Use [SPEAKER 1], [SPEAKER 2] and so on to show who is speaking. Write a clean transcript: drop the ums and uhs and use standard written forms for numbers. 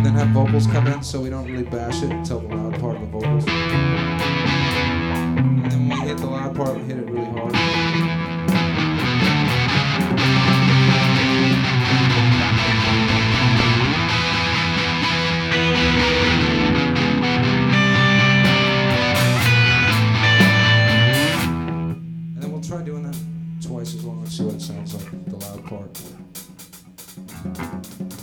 [SPEAKER 1] then have vocals come in so we don't really bash it until the loud part of the vocals. And then when we hit the loud part, we hit it really hard. And then we'll try doing that twice as long and see what it sounds like, the loud part.